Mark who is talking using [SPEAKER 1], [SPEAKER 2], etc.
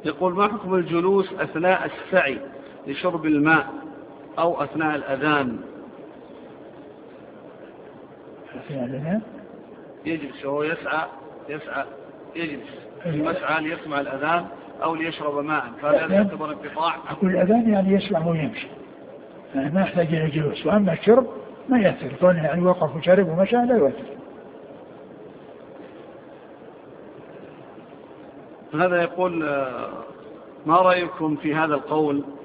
[SPEAKER 1] يقول ما حكم الجلوس أثناء السعي لشرب الماء أو أثناء الأذان؟
[SPEAKER 2] أثناء الأذان
[SPEAKER 1] يجلس وهو يسعى يجلس في المسعى ليسمع الأذان أو ليشرب ماء، فهذا يعتبر انقطاع؟
[SPEAKER 2] أقول الأذان يعني يسمع ويمشي، يعني ما يحتاج إلى الجلوس، وأما الشرب ما يأثر، كونه يعني وقف وشرب ومشى لا يؤثر.
[SPEAKER 1] هذا يقول ما رأيكم في هذا القول